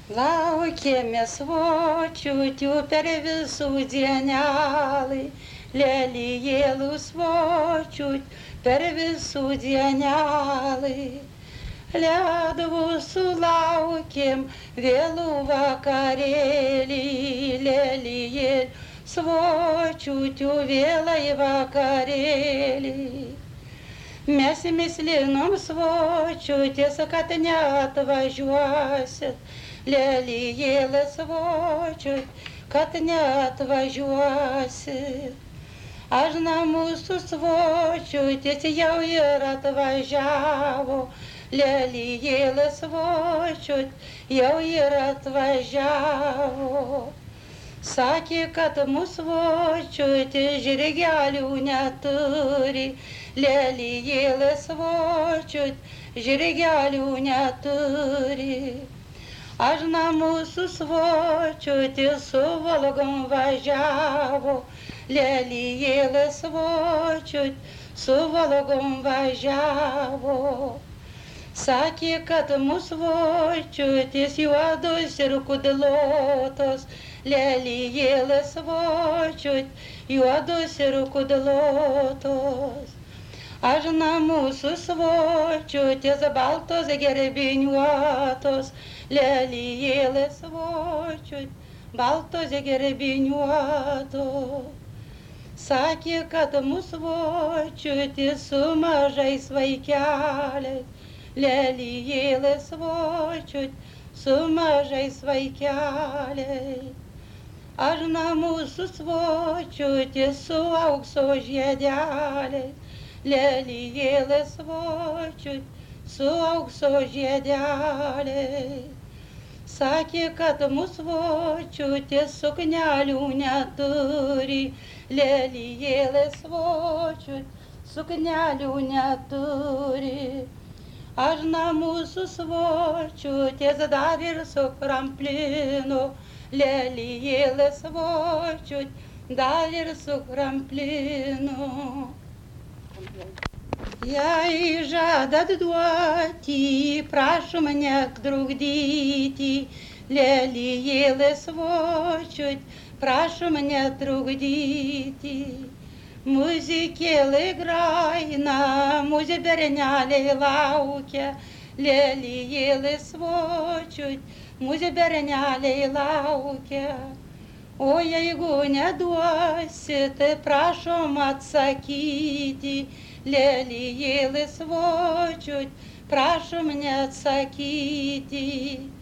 Laukėme svočiutių per visų dienelį, lelijėlų svočiut per visų dienelį. Ledvų sulaukėm vėlų vakarėlį, lelijėlų svočiutių vėlai vakarėlį. Mes mislinom svočiutės, kad neatvažiuosit, lelijėlė svočiut, kad neatvažiuosit. Aš mūsų svočiutės jau ir atvažiavo, lelijėlė svočiut jau ir atvažiavo. Sakė, kad mūsų svočiutės žirgelių neturi, lelijėlė svočiut žirgelių neturi. Aš mūsų svočiutės su Volgom važiavo, lelijėlė svočiut su Volgom važiavo. Sakė, kad mūsų svočiutės juodos ir kudlotos, lelijėlė svočiut juodos ir kudlotos. Aš mūsų svočiutės baltos gerbiniuotos, lelijėlė svočiut baltos gerbiniuotos. Sakė, kad mūsų svočiutės su mažais vaikeliais, lelijėlė svočiut su mažais vaikeliais. Aš mūsų svočiutės su aukso žiedeliais, lelijėlė svočiut su aukso žiedeliais. Sakė, kad mūsų svočiutės suknelių neturi, lelijėlė svočiut suknelių neturi. Aš mūsų svočiutės dar ir su kramplinu, lelijėlė svočiut dar ir su kramplinu. Jei žadat duoti, prašom netrukdyti, lelijėlė svočiut, prašom netrukdyti. Muzikėlė graina, mūsų berneliai laukia, lelijėlė svočiut, mūsų berneliai laukia. O jeigu neduosit, prašom atsakyti, lelijėlė svočiut, prašom neatsakyti.